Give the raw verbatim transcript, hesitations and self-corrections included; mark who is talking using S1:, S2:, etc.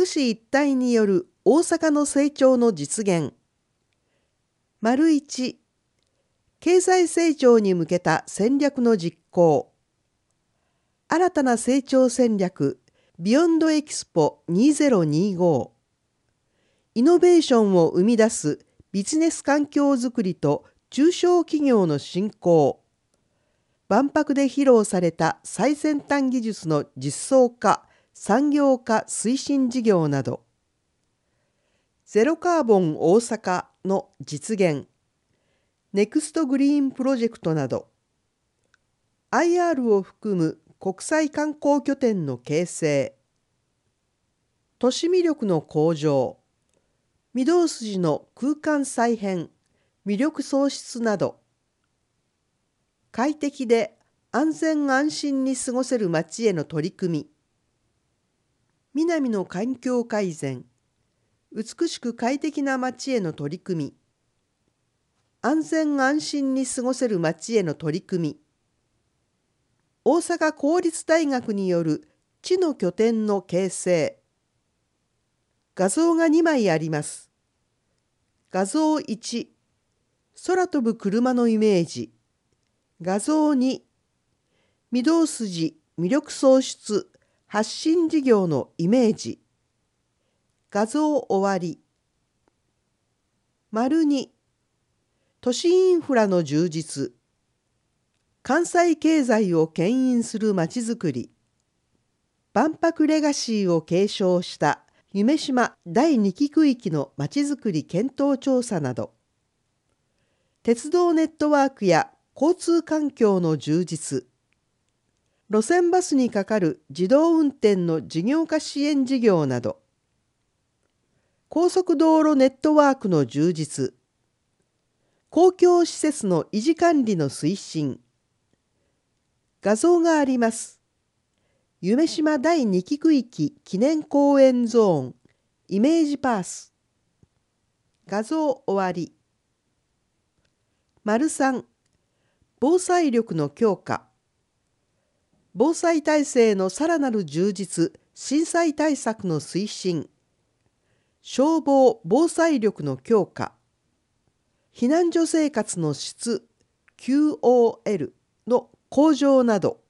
S1: 府市一体による大阪の成長の実現。丸いち、経済成長に向けた戦略の実行。新たな成長戦略、ビヨンドエキスポにせんにじゅうご。イノベーションを生み出すビジネス環境づくりと中小企業の振興。万博で披露された最先端技術の実装化、産業化推進事業など。ゼロカーボン大阪の実現。ネクストグリーンプロジェクトなど。アイアール を含む国際観光拠点の形成。都市魅力の向上。御堂筋の空間再編、魅力創出など。快適で安全安心に過ごせる街への取り組み。南の環境改善、美しく快適な街への取り組み。安全安心に過ごせる街への取り組み。大阪公立大学による地の拠点の形成。画像がにまいあります。画像いち、空飛ぶ車のイメージ。画像に、御堂筋魅力創出発信事業のイメージ。画像終わり。丸に、都市インフラの充実。関西経済を牽引するまちづくり。万博レガシーを継承した夢洲だいにき区域のまちづくり検討調査など。鉄道ネットワークや交通環境の充実。路線バスにかかる自動運転の事業化支援事業など。高速道路ネットワークの充実。公共施設の維持管理の推進。画像があります。夢洲だいにき区域記念公園ゾーン、イメージパース。画像終わり。丸さん、防災力の強化。防災体制のさらなる充実、震災対策の推進。消防・防災力の強化。避難所生活の質 キューオーエル の向上など。